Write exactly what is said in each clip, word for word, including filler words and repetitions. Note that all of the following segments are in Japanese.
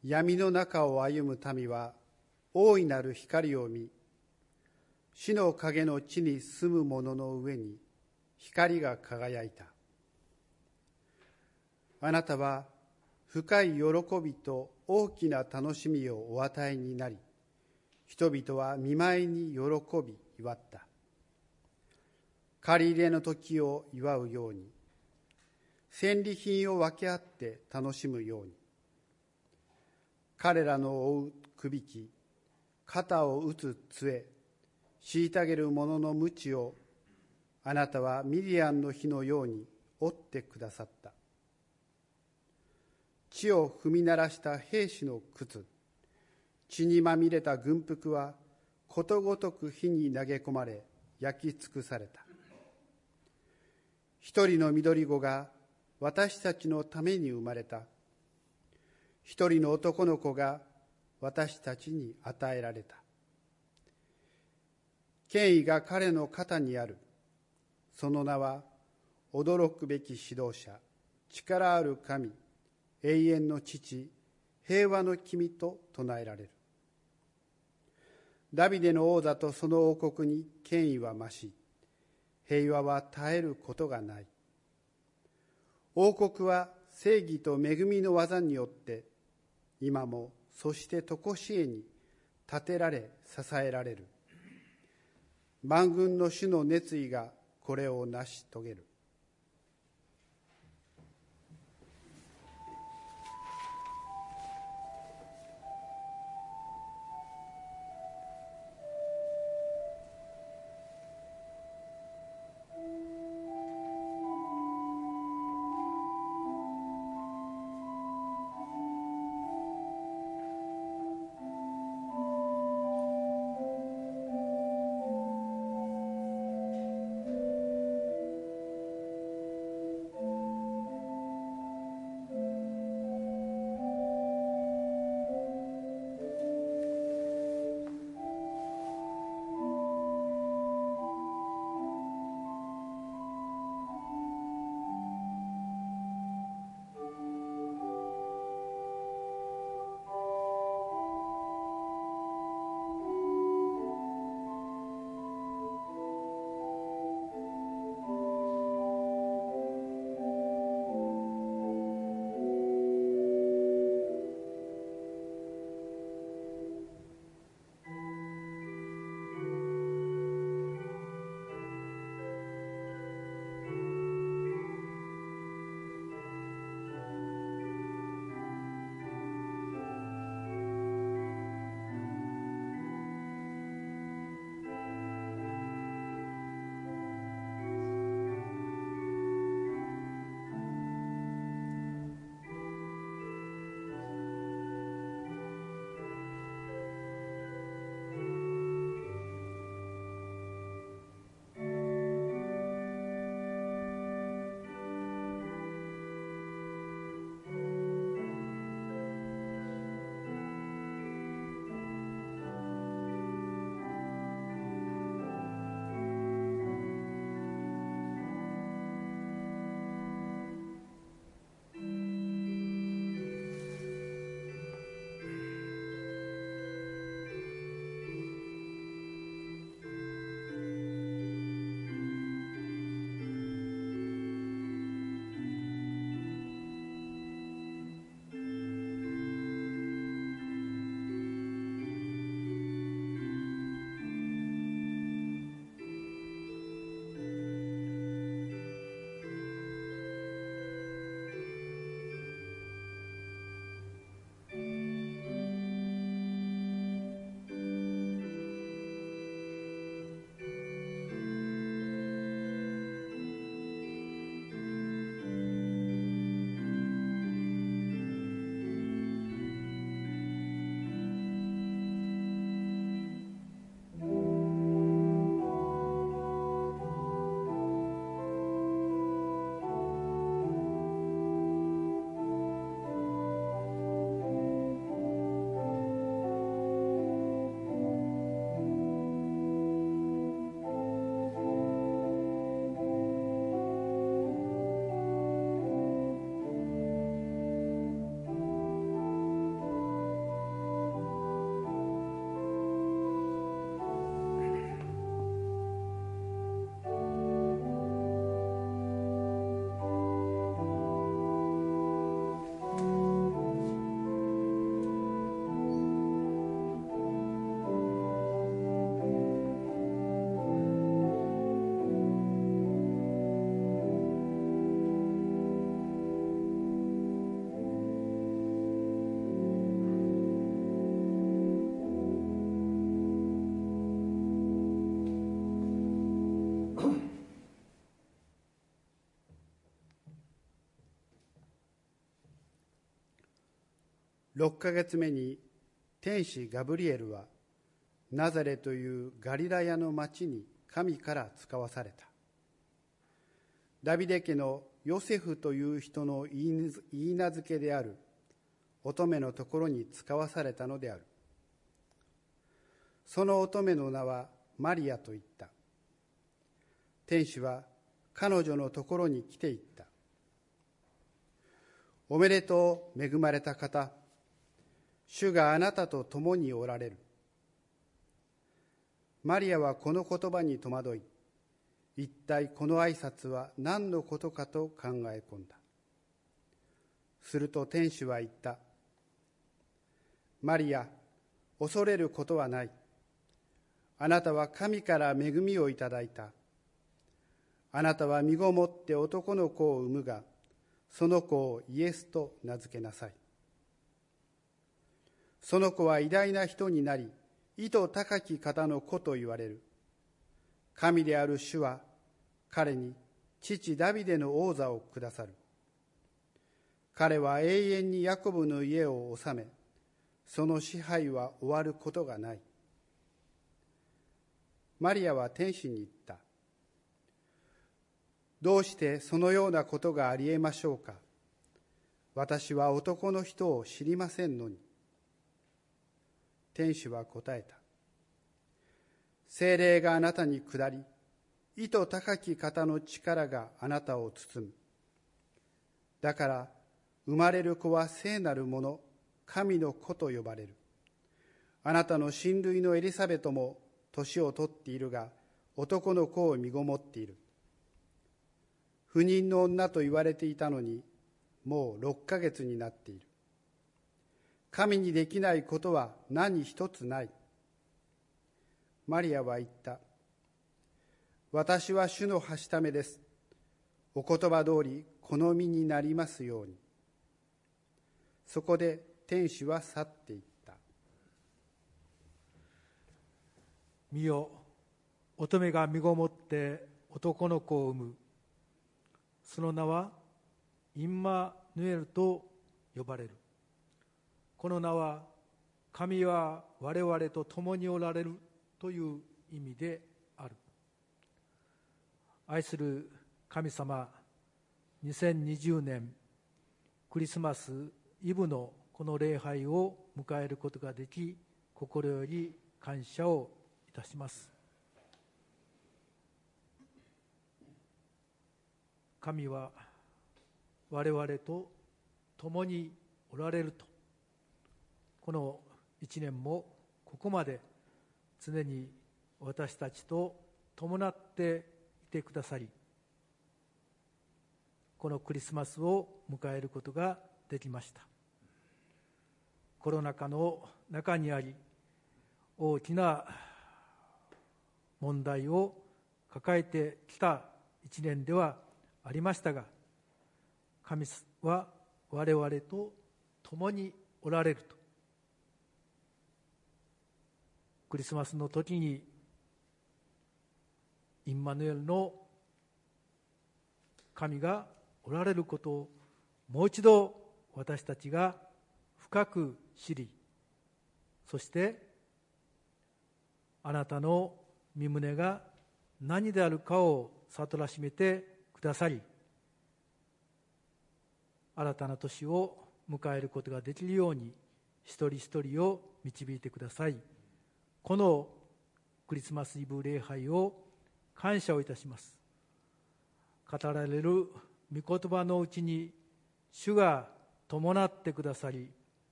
闇の中を歩む民は大いなる光を見、死の影の地に住む者の上に光が輝いた。あなたは深い喜びと大きな楽しみをお与えになり、人々は見舞いに喜び祝った。借り入れの時を祝うように、戦利品を分け合って楽しむように、彼らの追うくびき、肩を打つ杖、虐げる者の鞭をあなたはミディアンの日のように折ってくださった。地を踏み鳴らした兵士の靴、血にまみれた軍服はことごとく火に投げ込まれ焼き尽くされた。一人の緑子が私たちのために生まれた。一人の男の子が私たちに与えられた。権威が彼の肩にある。その名は驚くべき指導者、力ある神、永遠の父、平和の君と唱えられる。ダビデの王座とその王国に権威は増し、平和は絶えることがない。王国は正義と恵みの技によって今もそして常しえに立てられ支えられる。万軍の主の熱意がこれを成し遂げる。 ろっかげつめに天使ガブリエルはナザレというガリラヤの町に神から使わされた。ダビデ家のヨセフという人の言い名付けである乙女のところに使わされたのである。その乙女の名はマリアと言った。天使は彼女のところに来て言った。おめでとう、恵まれた方。主があなたと共におられる。マリアはこの言葉に戸惑い、一体この挨拶は何のことかと考え込んだ。すると天使は言った。マリア、恐れることはない。あなたは神から恵みをいただいた。あなたは身ごもって男の子を産むが、その子をイエスと名付けなさい。その子は偉大な人になり、意図高き方の子と言われる。神である主は彼に父ダビデの王座をくださる。彼は永遠にヤコブの家を治め、その支配は終わることがない。マリアは天使に言った。どうしてそのようなことがありえましょうか。私は男の人を知りませんのに。天使は答えた。聖霊があなたに下り、意図高き方の力があなたを包む。だから生まれる子は聖なるもの、神の子と呼ばれる。あなたの親類のエリサベトも年を取っているが、男の子を身ごもっている。不妊の女と言われていたのに、もうろっかげつになっている。神にできないことは何一つない。マリアは言った。私は主のはしためです。お言葉通り好みになりますように。そこで天使は去っていった。 見よ、乙女が身ごもって男の子を産む。その名はインマヌエルと呼ばれる。この名は神は我々と共におられるという意味である。愛する神様、にせんにじゅうねんクリスマスイブのこの礼拝を迎えることができ、心より感謝をいたします。神は我々と共におられると、この一年もここまで常に私たちと伴っていてくださり、このクリスマスを迎えることができました。コロナ禍の中にあり、大きな問題を抱えてきた一年ではありましたが、神は我々と共におられると。クリスマスの時にインマヌエルの神がおられることをもう一度私たちが深く知り、そしてあなたの御胸が何であるかを悟らしめてくださり、新たな年を迎えることができるように一人一人を導いてください。このクリスマスイブ礼拝を感謝をいたします。語られる御言葉のうちに主が伴ってくださり、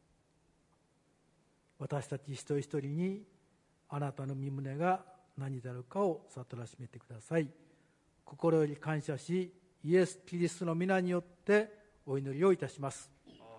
私たち一人一人にあなたの御胸が何であるかを悟らしめてください。心より感謝し、イエス・キリストの皆によってお祈りをいたします。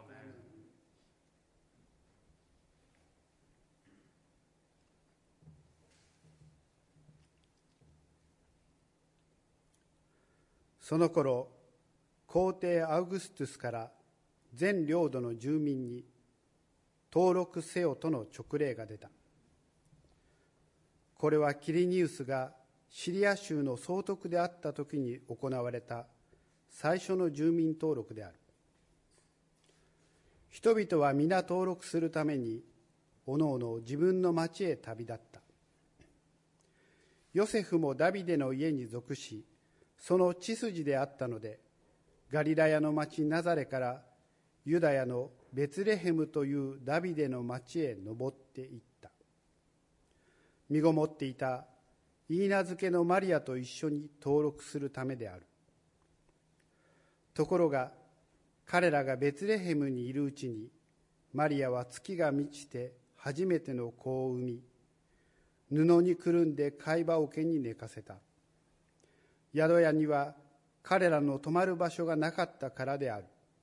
その頃、皇帝アウグストゥスから全領土の住民に登録せよとの勅令が出た。これはキリニウスがシリア州の総督であった時に行われた最初の住民登録である。 人々は皆登録するためにおのおの自分の町へ旅立った。ヨセフもダビデの家に属し、その血筋であったので、ガリラヤの町ナザレからユダヤのベツレヘムというダビデの町へ登っていった。身ごもっていたイーナ漬けのマリアと一緒に登録するためである。ところが彼らがベツレヘムにいるうちに、マリアは月が満ちて初めての子を産み、布にくるんで貝羽桶に寝かせた。宿屋には彼らの泊まる場所がなかったからである。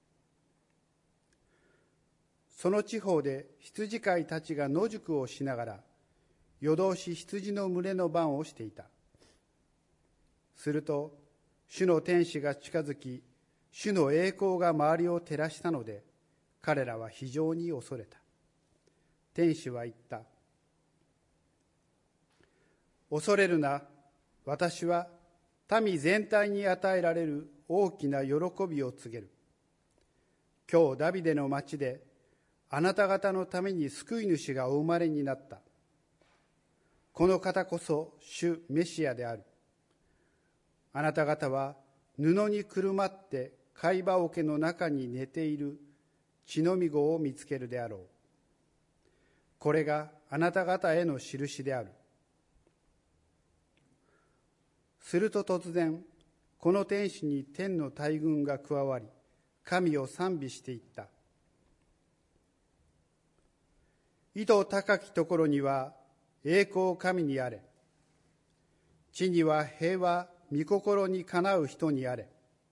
その地方で羊飼いたちが野宿をしながら、夜通し羊の群れの番をしていた。すると、主の天使が近づき、主の栄光が周りを照らしたので、彼らは非常に恐れた。天使は言った。恐れるな、私は民全体に与えられる大きな喜びを告げる。今日ダビデの町であなた方のために救い主がお生まれになった。この方こそ主メシアである。あなた方は布にくるまって貝羽桶の中に寝ている血のみ子を見つけるであろう。これがあなた方への印である。すると突然、この天使に天の大軍が加わり、神を賛美していった。意図高きところには栄光神にあれ。地には平和、御心にかなう人にあれ。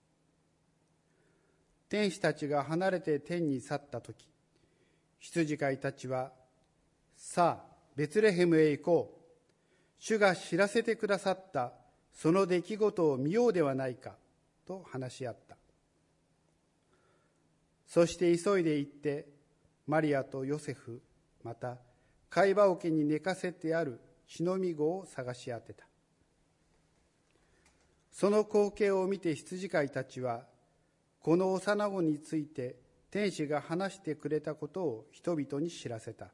天使たちが離れて天に去ったとき、羊飼いたちは、さあ、ベツレヘムへ行こう。主が知らせてくださったその出来事を見ようではないか、と話し合った。そして急いで行って、マリアとヨセフ、また貝羽桶に寝かせてある血のみ子を探し当てた。その光景を見て羊飼いたちは、この幼子について天使が話してくれたことを人々に知らせた。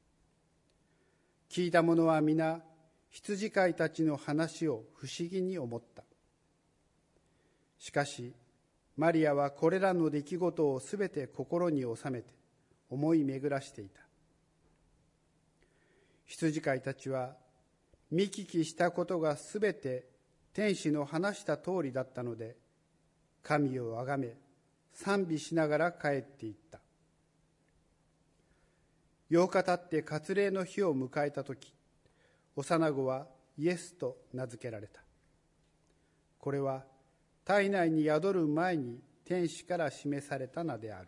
聞いた者は皆、羊飼いたちの話を不思議に思った。しかし、マリアはこれらの出来事をすべて心に収めて思い巡らしていた。羊飼いたちは、見聞きしたことがすべて天使の話した通りだったので、神をあがめ、賛美しながら帰っていった。ようか経って割礼の日を迎えたとき、幼子はイエスと名付けられた。これは体内に宿る前に天使から示された名である。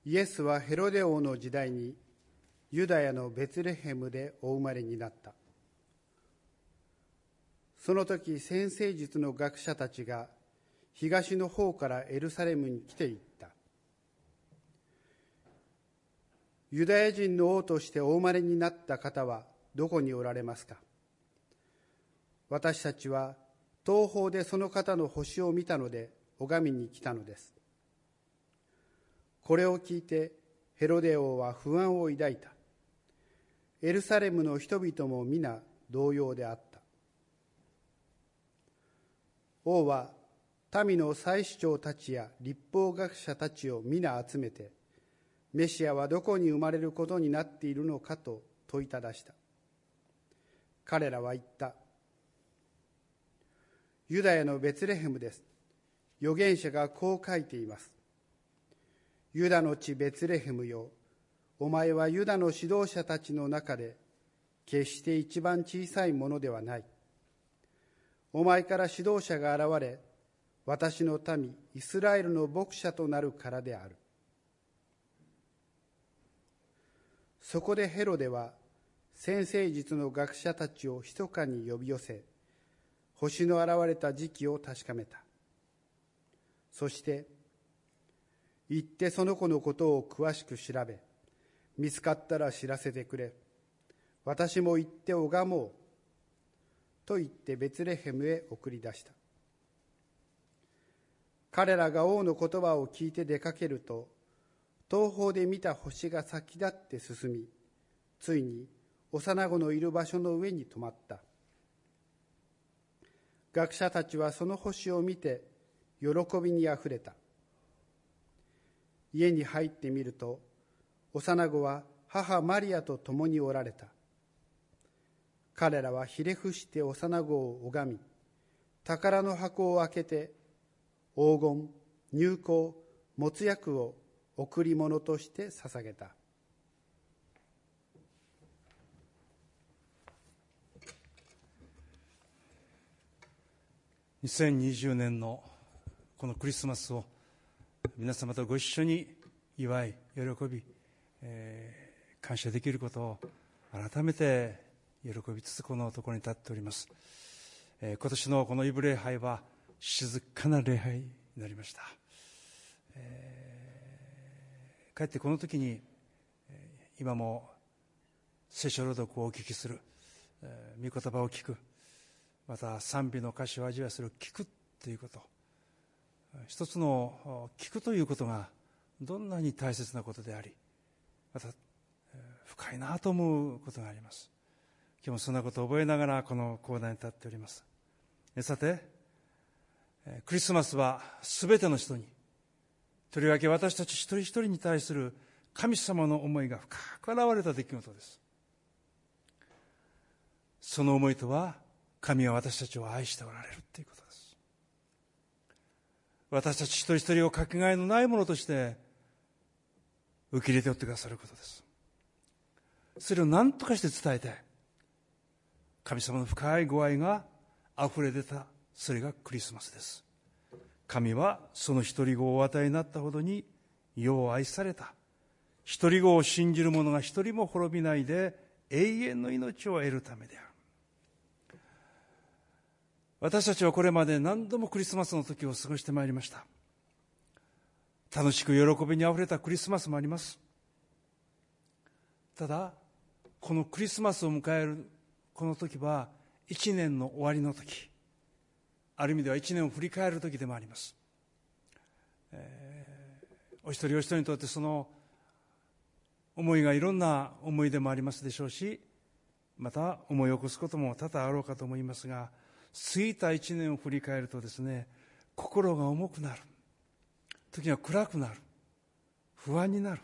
イエスはヘロデ王の時代にユダヤのベツレヘムでお生まれになった。その時、占星術の学者たちが東の方からエルサレムに来ていった。ユダヤ人の王としてお生まれになった方はどこにおられますか。私たちは東方でその方の星を見たので拝みに来たのです。これを聞いてヘロデ王は不安を抱いた。エルサレムの人々も皆同様であった。王は民の祭司長たちや律法学者たちを皆集めて、メシアはどこに生まれることになっているのかと問いただした。彼らは言った。ユダヤのベツレヘムです。預言者がこう書いています。ユダの地ベツレヘムよ、お前はユダの指導者たちの中で決して一番小さいものではない。お前から指導者が現れ、私の民イスラエルの牧者となるからである。そこでヘロデは占星術の学者たちを密かに呼び寄せ、星の現れた時期を確かめた。そして行ってその子のことを詳しく調べ、見つかったら知らせてくれ。私も行って拝もう。と言ってベツレヘムへ送り出した。彼らが王の言葉を聞いて出かけると、東方で見た星が先立って進み、ついに幼子のいる場所の上に止まった。学者たちはその星を見て喜びにあふれた。家に入ってみると、幼子は母マリアと共におられた。彼らはひれ伏して幼子を拝み、宝の箱を開けて黄金、乳香、没薬を贈り物として捧げた。 にせんにじゅうねんのこのクリスマスを皆様とご一緒に祝い、喜び、えー、感謝できることを改めて喜びつつこのところに立っております。えー、今年のこのイブ礼拝は静かな礼拝になりました。えー、かえってこの時に、えー、今も聖書朗読をお聞きする、えー、御言葉を聞く、また賛美の歌詞を味わいする聞くということ、一つの聞くということがどんなに大切なことであり、また深いなと思うことがあります。今日もそんなことを覚えながらこの講談に立っております。さて、クリスマスはすべての人に、とりわけ私たち一人一人に対する神様の思いが深く現れた出来事です。その思いとは、神は私たちを愛しておられるということです。私たち一人一人をかけがえのないものとして受け入れておってくださることです。それを何とかして伝えて、神様の深いご愛があふれ出た、それがクリスマスです。神はその一人子をお与えになったほどに世を愛された。一人子を信じる者が一人も滅びないで永遠の命を得るためである。私たちはこれまで何度もクリスマスの時を過ごしてまいりました。楽しく喜びにあふれたクリスマスもあります。ただ、このクリスマスを迎えるこの時は一年の終わりの時、ある意味では一年を振り返る時でもあります。えー、お一人お一人にとってその思いがいろんな思いでもありますでしょうし、また思い起こすことも多々あろうかと思いますが、過ぎた一年を振り返るとですね、心が重くなる、時には暗くなる、不安になる、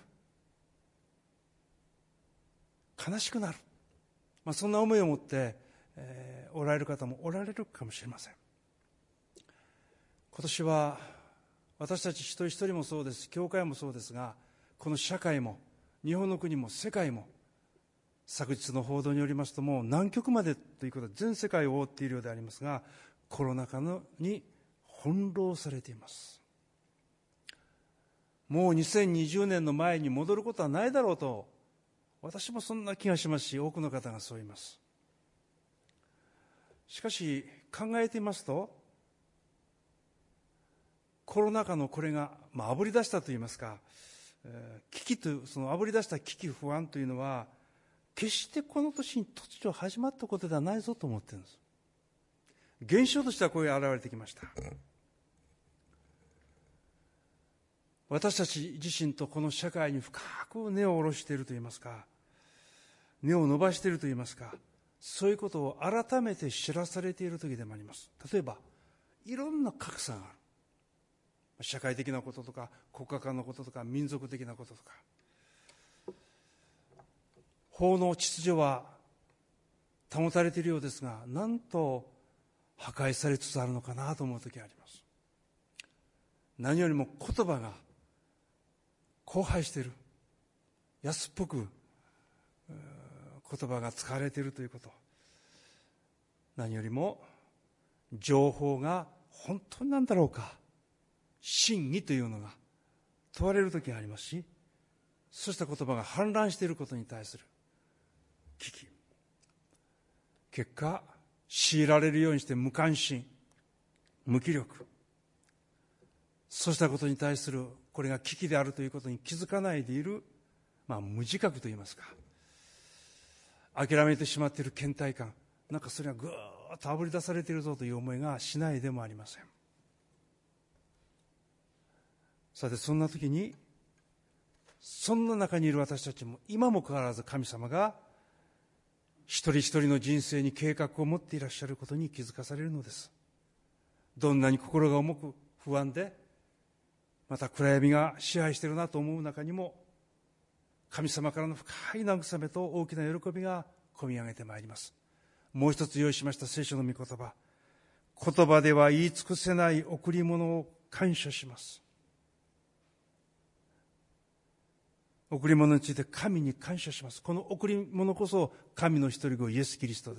悲しくなる、まあ、そんな思いを持って、えー、おられる方もおられるかもしれません。今年は私たち一人一人もそうです、教会もそうですが、この社会も日本の国も世界も、昨日の報道によりますと、もう南極までということで全世界を覆っているようでありますが、コロナ禍のに翻弄されています。 もうにせんにじゅうねんの前に戻ることはないだろうと、私もそんな気がしますし、多くの方がそう言います。しかし考えてみますと、コロナ禍のこれが、まあ、あぶり出したといいますか、えー、危機という、そのあぶり出した危機不安というのは、決してこの年に突如始まったことではないぞと思っているんです。現象としてはこれが現れてきました。私たち自身とこの社会に深く根を下ろしているといいますか、根を伸ばしているといいますか、そういうことを改めて知らされている時でもあります。例えばいろんな格差がある。社会的なこととか国家間のこととか民族的なこととか、法の秩序は保たれているようですが、なんと破壊されつつあるのかなと思う時があります。何よりも言葉が荒廃している、安っぽく言葉が使われているということ、何よりも情報が本当に何だろうか、真偽というのが問われる時がありますし、そうした言葉が氾濫していることに対する危機、結果強いられるようにして無関心、無気力、そうしたことに対するこれが危機であるということに気づかないでいる、まあ、無自覚といいますか、諦めてしまっている倦怠感、なんかそれがぐーっとあぶり出されているぞという思いがしないでもありません。さて、そんな時に、そんな中にいる私たちも今も変わらず神様が一人一人の人生に計画を持っていらっしゃることに気づかされるのです。どんなに心が重く不安で、また暗闇が支配しているなと思う中にも、神様からの深い慰めと大きな喜びがこみ上げてまいります。もう一つ用意しました聖書の御言葉、言葉では言い尽くせない贈り物を感謝します。贈り物について神に感謝します。この贈り物こそ神の一人子イエス・キリストです。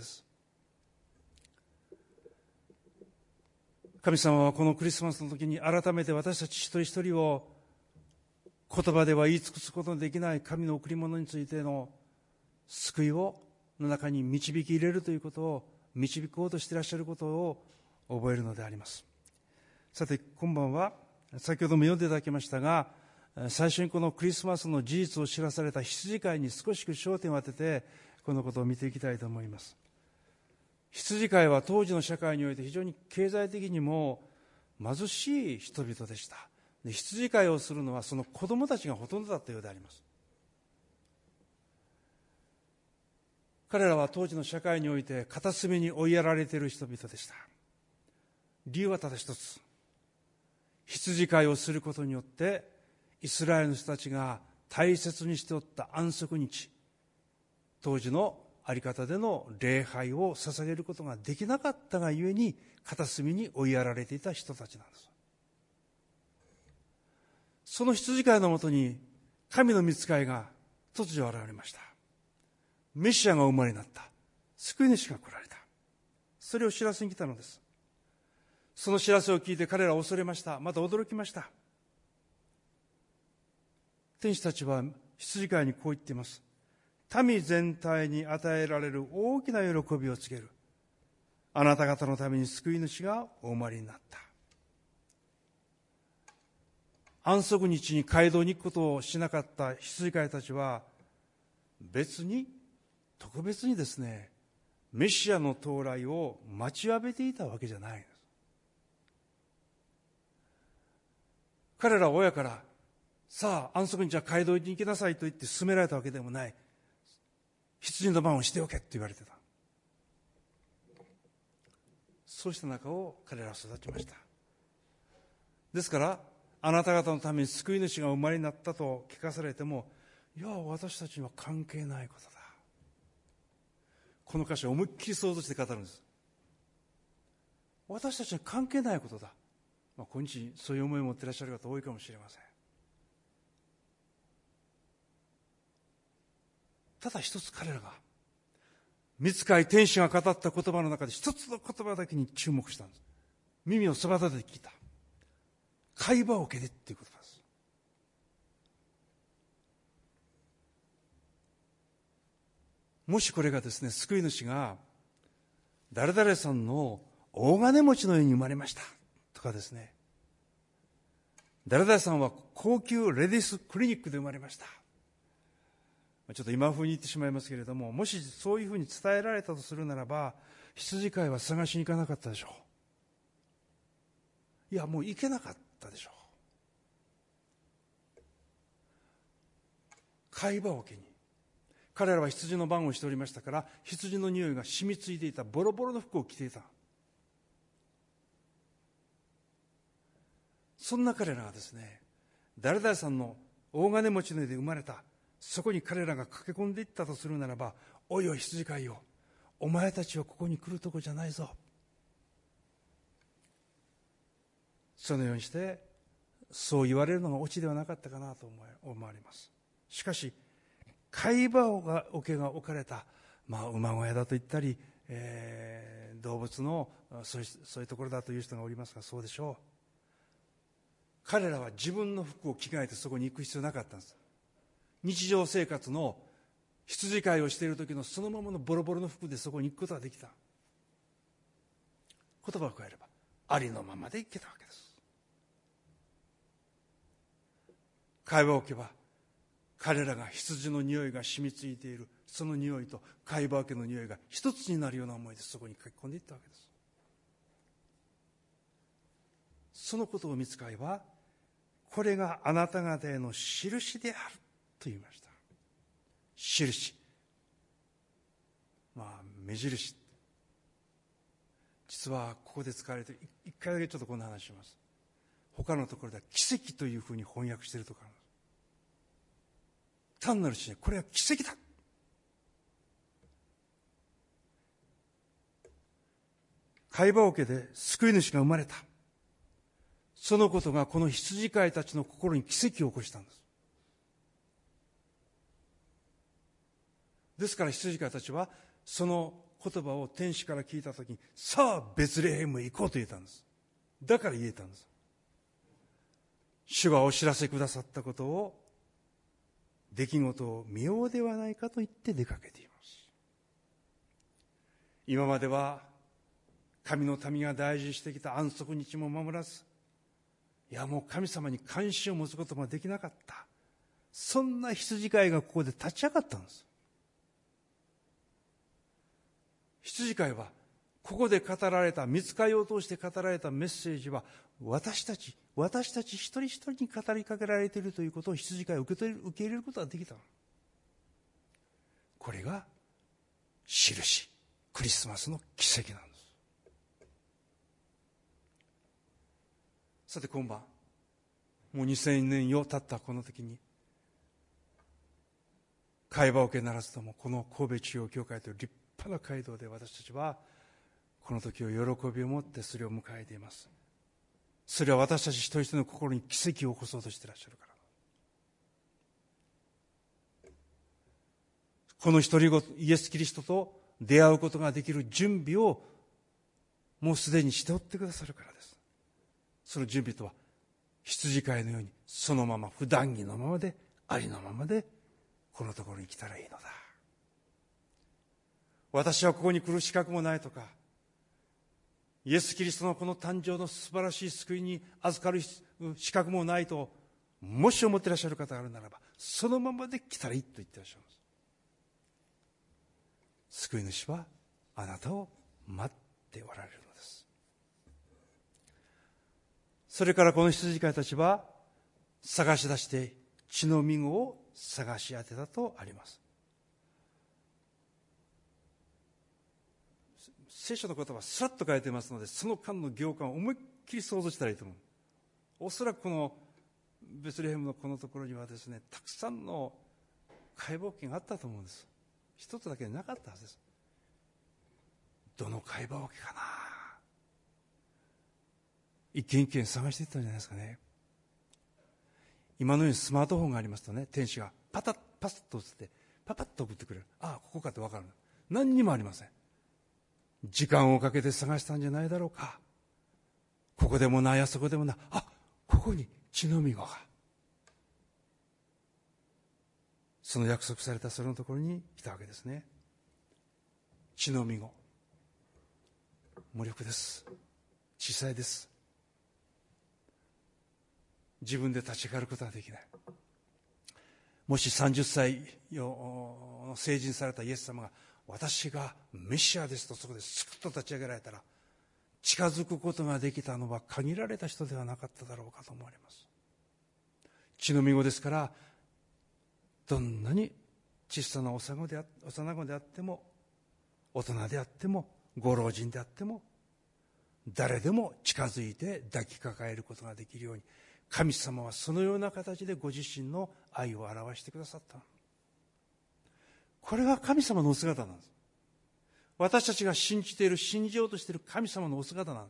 神様はこのクリスマスの時に改めて私たち一人一人を言葉では言い尽くすことのできない神の贈り物についての救いをの中に導き入れるということを、導こうとしていらっしゃることを覚えるのであります。さて今晩は先ほども読んでいただきましたが、最初にこのクリスマスの事実を知らされた羊飼いに少し焦点を当ててこのことを見ていきたいと思います。羊飼いは当時の社会において非常に経済的にも貧しい人々でした。で、羊飼いをするのはその子供たちがほとんどだったようであります。彼らは当時の社会において片隅に追いやられている人々でした。理由はただ一つ、羊飼いをすることによってイスラエルの人たちが大切にしておった安息日、当時のあり方での礼拝を捧げることができなかったがゆえに片隅に追いやられていた人たちなんです。その羊飼いのもとに神の御使いが突如現れました。メシアが生まれになった、救い主が来られた、それを知らせに来たのです。その知らせを聞いて彼らは恐れました。また驚きました。天使たちは羊飼いにこう言っています。民全体に与えられる大きな喜びを告げる。あなた方のために救い主がお生まれになった。安息日に街道に行くことをしなかった羊飼いたちは、別に特別にですね、メシアの到来を待ちわびていたわけじゃないんです。彼らは親から、さあ安息日は街道に行きなさいと言って勧められたわけでもない。羊の番をしておけって言われてた。そうした中を彼らは育ちました。ですからあなた方のために救い主が生まれになったと聞かされても、いや私たちには関係ないことだ。この歌詞を思いっきり想像して語るんです。私たちに関係ないことだ。まあ、今日そういう思いを持っていらっしゃる方多いかもしれません。ただ一つ彼らが御使い天使が語った言葉の中で一つの言葉だけに注目したんです。耳をそば立てて聞いた。会話を受けてっていう言葉です。 もしこれがですね、救い主が誰々さんの大金持ちのように生まれましたとかですね、誰々さんは高級レディースクリニックで生まれました、ちょっと今風に言ってしまいますけれども、もしそういうふうに伝えられたとするならば、羊飼いは探しに行かなかったでしょう。いや、もう行けなかったでしょう。飼い場桶に彼らは羊の番をしておりましたから、羊の匂いが染みついていたボロボロの服を着ていた。そんな彼らがですね、誰々さんの大金持ちの家で生まれた、そこに彼らが駆け込んでいったとするならば、おいおい羊飼いよ、お前たちはここに来るとこじゃないぞ。そのようにしてそう言われるのがオチではなかったかなと思われます。しかし飼い場桶が置かれた、まあ、馬小屋だと言ったり、えー、動物のそういう、そういうところだという人がおりますが、そうでしょう。彼らは自分の服を着替えてそこに行く必要なかったんです。日常生活の羊飼いをしている時のそのままのボロボロの服でそこに行くことができた。言葉を変えればありのままで行けたわけです。飼い場桶は彼らが羊の匂いが染みついているその匂いと飼い場桶の匂いが一つになるような思いでそこに書き込んでいったわけです。そのことを見つかいは、これがあなた方への印であると言いました。印、まあ目印、実はここで使われている、一回だけちょっとこんな話します。他のところでは奇跡というふうに翻訳しているところあります。単なる印、これは奇跡だ。飼い場桶で救い主が生まれた。そのことがこの羊飼いたちの心に奇跡を起こしたんです。ですから羊飼いたちはその言葉を天使から聞いたときに、さあベツレヘムへ行こうと言えたんです。だから言えたんです。主がお知らせくださったことを、出来事を見ようではないかと言って出かけています。今までは神の民が大事にしてきた安息日も守らず、いやもう神様に関心を持つこともできなかった、そんな羊飼いがここで立ち上がったんです。羊飼いはここで語られた、御使いを通して語られたメッセージは、私たち私たち一人一人に語りかけられているということを羊飼いを受け取り、受け入れることができた。これが印、クリスマスの奇跡なんです。さて今晩、もうにせんねんよ経ったこの時に、飼い場桶ならずともこの神戸中央教会という立派な街道で、私たちはこの時を喜びを持ってそれを迎えています。それは私たち一人一人の心に奇跡を起こそうとしていらっしゃるから。この一人ごとイエス・キリストと出会うことができる準備をもうすでにしておってくださるからです。その準備とは、羊飼いのようにそのまま普段着のままで、ありのままでこのところに来たらいいのだ。私はここに来る資格もないとか、イエス・キリストのこの誕生の素晴らしい救いに預かる資格もないと、もし思っていらっしゃる方があるならば、そのままで来たらいいと言っていらっしゃいます。救い主はあなたを待っておられるのです。それからこの羊飼いたちは探し出して血のみ子を探し当てたとあります。聖書の言葉はスラッと書いてますので、その間の行間を思いっきり想像したらいいと思う。おそらくこのベツレヘムのこのところにはですね、たくさんの解剖器があったと思うんです。一つだけなかったはずです。どの解剖器かな、一軒一軒探していったんじゃないですかね。今のようにスマートフォンがありますとね、天使がパタッパスッと打ってパパッと送ってくれる。ああここかって分かる。何にもありません。時間をかけて探したんじゃないだろうか。ここでもない、あそこでもない、あ、ここに血のみ子が、その約束されたそのところに来たわけですね。 血のみ子、無力です。小さいです。自分で立ち上がることはできない。もしさんじゅっさいの成人されたイエス様が、私がメシアですとそこですくっと立ち上げられたら、近づくことができたのは限られた人ではなかっただろうかと思われます。血のみ子ですから、どんなに小さな幼子であ幼子であっても、大人であっても、ご老人であっても、誰でも近づいて抱きかかえることができるように、神様はそのような形でご自身の愛を表してくださった。これが神様のお姿なんです。私たちが信じている、信じようとしている神様のお姿なんです。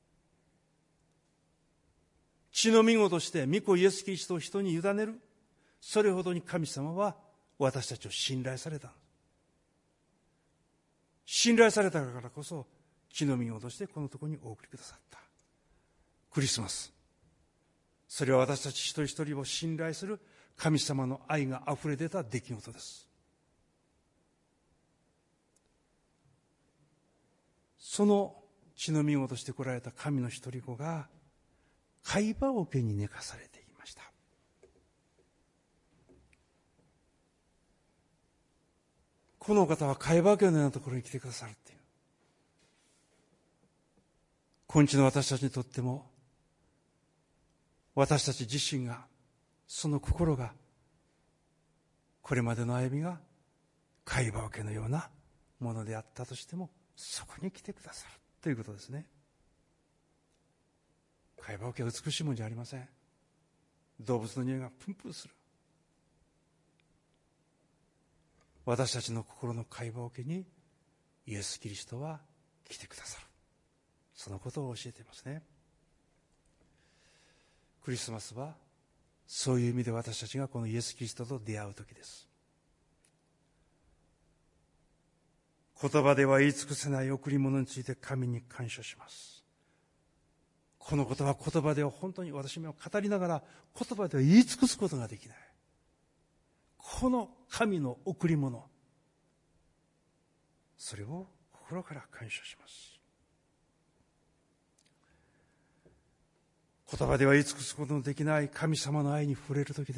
血のみ子として御子イエス・キリストを人に委ねる、それほどに神様は私たちを信頼されたんです。信頼されたからこそ、血のみ子としてこのところにお送りくださった。クリスマス。それは私たち一人一人を信頼する神様の愛があふれ出た出来事です。その血のみ子として来られた神の一人子が貝羽桶に寝かされていました。このお方は貝羽桶のようなところに来てくださるっていう。今日の私たちにとっても、私たち自身が、その心が、これまでの歩みが貝羽桶のようなものであったとしても、そこに来てくださるということですね。貝羽桶は美しいものじゃありません。動物の匂いがプンプンする。私たちの心の貝羽桶にイエス・キリストは来てくださる。そのことを教えていますね。クリスマスはそういう意味で私たちがこのイエス・キリストと出会う時です。言葉では言い尽くせない贈り物について神に感謝します。このことは言葉では本当に私も語りながら言葉では言い尽くすことができない。この神の贈り物、それを心から感謝します。言葉では言い尽くすことのできない神様の愛に触れる時です。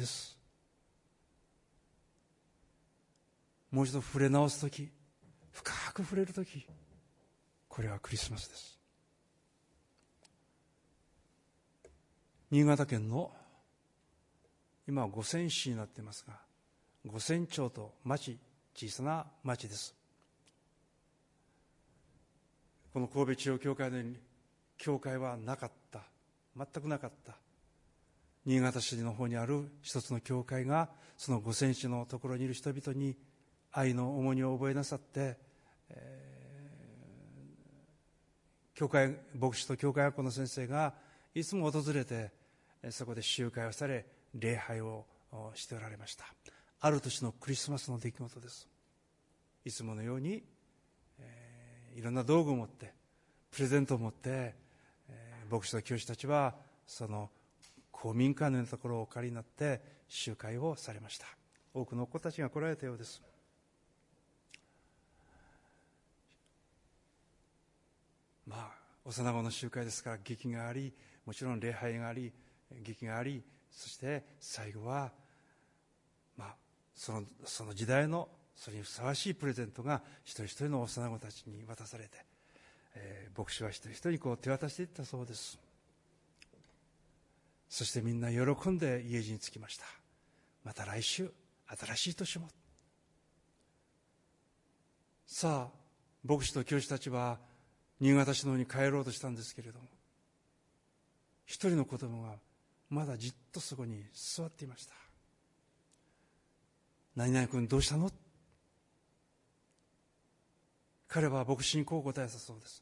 もう一度触れ直す時、深く触れる時、これはクリスマスです。新潟県の今は五泉市になっていますが、五泉町と町、小さな町です。この神戸地方教会のように教会はなかった、全くなかった。新潟市の方にある一つの教会が、その五泉市のところにいる人々に愛の重荷を覚えなさって、えー、教会牧師と教会学校の先生がいつも訪れて、そこで集会をされ礼拝をしておられました。ある年のクリスマスの出来事です。いつものように、えー、いろんな道具を持ってプレゼントを持って、えー、牧師と教師たちはその公民館のところをお借りになって集会をされました。多くの子たちが来られたようです。まあ幼子の集会ですから劇があり、もちろん礼拝があり、劇があり、そして最後は、まあ、その、その時代のそれにふさわしいプレゼントが一人一人の幼子たちに渡されて、えー、牧師は一人一人こう手渡していったそうです。そしてみんな喜んで家路に着きました。また来週新しい年も。さあ牧師と教師たちは新潟市の方に帰ろうとしたんですけれども、一人の子供がまだじっとそこに座っていました。何々君どうしたの？彼は牧師にこう答えたそうです。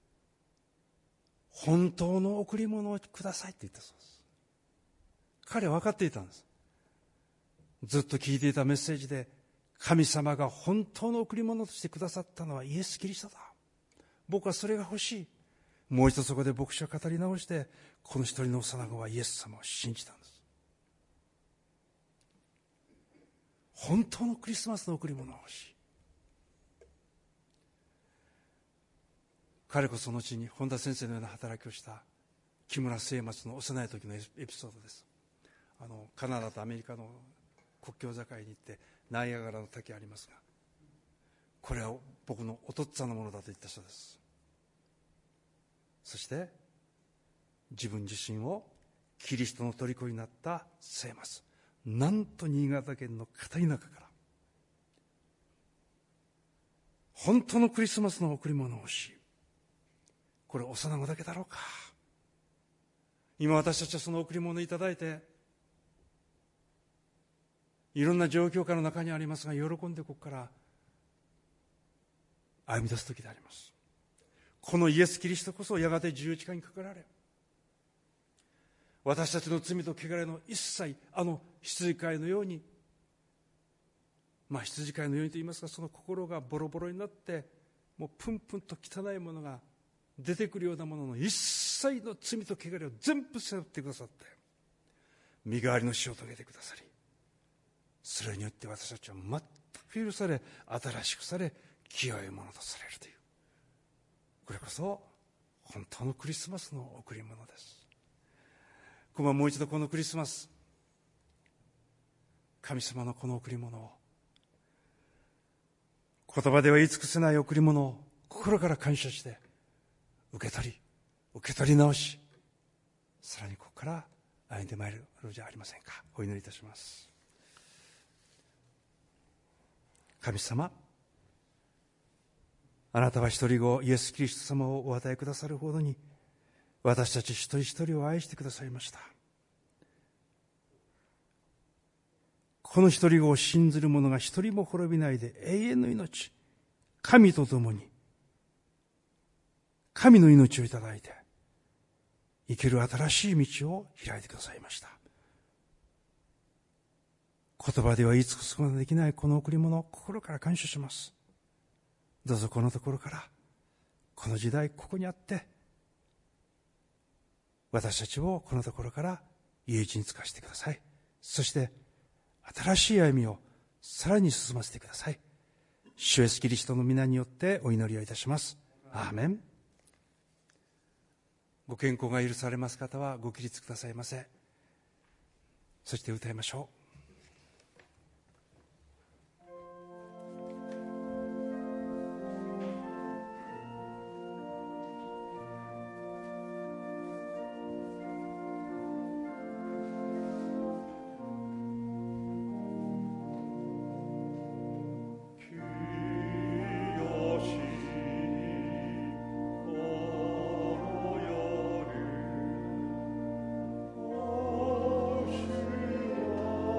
本当の贈り物をくださいって言ったそうです。彼は分かっていたんです。ずっと聞いていたメッセージで、神様が本当の贈り物としてくださったのはイエス・キリストだ。僕はそれが欲しい。もう一度そこで牧師を語り直して、この一人の幼子はイエス様を信じたんです。本当のクリスマスの贈り物が欲しい。 彼こそ後に本田先生のような働きをした木村末松の幼い時のエピソードです。あのカナダとアメリカの国境境に行ってナイアガラの滝ありますが、これは僕のお父っつぁんのものだと言った人です。そして自分自身をキリストの虜になった末松、なんと新潟県の片田舎から本当のクリスマスの贈り物をし、これ幼子だけだろうか。今私たちはその贈り物をいただいて、いろんな状況下の中にありますが、喜んでここから歩み出す時であります。このイエス・キリストこそやがて十字架にかかられ、私たちの罪と汚れの一切、あの羊飼いのように、まあ羊飼いのようにと言いますが、その心がボロボロになって、もうプンプンと汚いものが出てくるようなものの一切の罪と汚れを全部背負ってくださって、身代わりの死を遂げてくださり、それによって私たちは全く許され、新しくされ、清いものとされるという、これこそ本当のクリスマスの贈り物です。今晩もう一度このクリスマス、神様のこの贈り物を、言葉では言い尽くせない贈り物を心から感謝して受け取り、受け取り直し、さらにここから歩んでまいるのじゃありませんか。お祈りいたします。神様、あなたは一人子イエス・キリスト様をお与えくださるほどに、私たち一人一人を愛してくださいました。この一人子を信ずる者が一人も滅びないで永遠の命、神と共に神の命をいただいて生きる新しい道を開いてくださいました。言葉では言い尽くすことができないこの贈り物を心から感謝します。どうぞこのところから、この時代ここにあって私たちをこのところから家路につかせてください。そして新しい歩みをさらに進ませてください。主イエスキリストの皆によってお祈りをいたします。アーメン。ご健康が許されます方はご起立くださいませ。そして歌いましょう。 Oh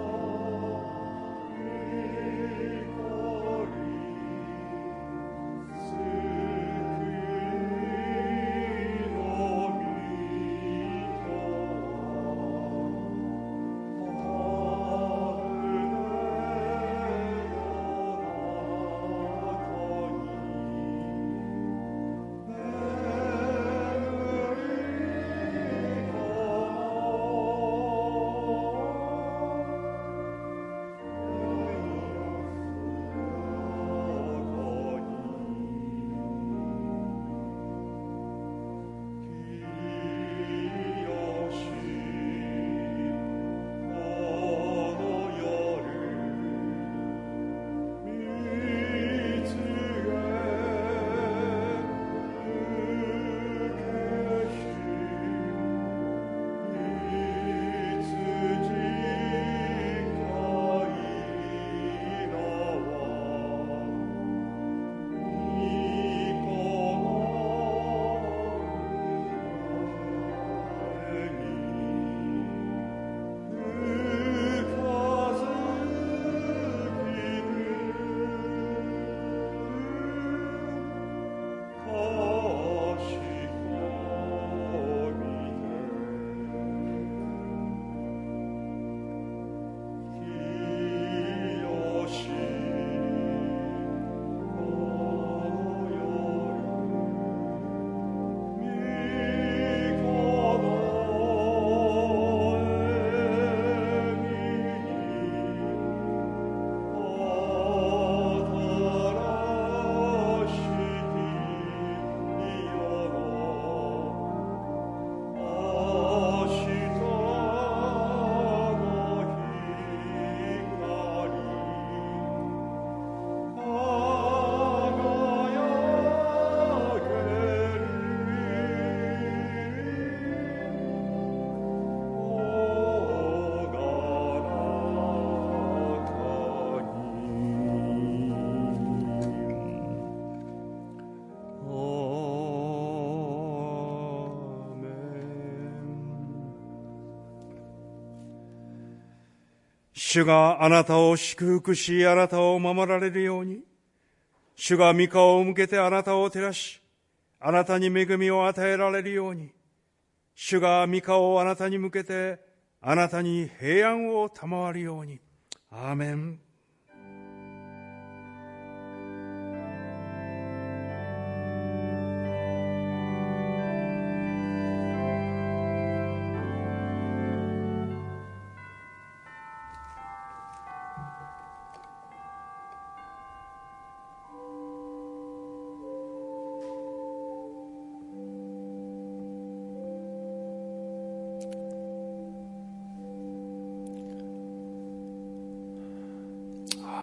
主があなたを祝福し、あなたを守られるように、主が御顔を向けてあなたを照らし、あなたに恵みを与えられるように、主が御顔をあなたに向けて、あなたに平安を賜るように。アーメン。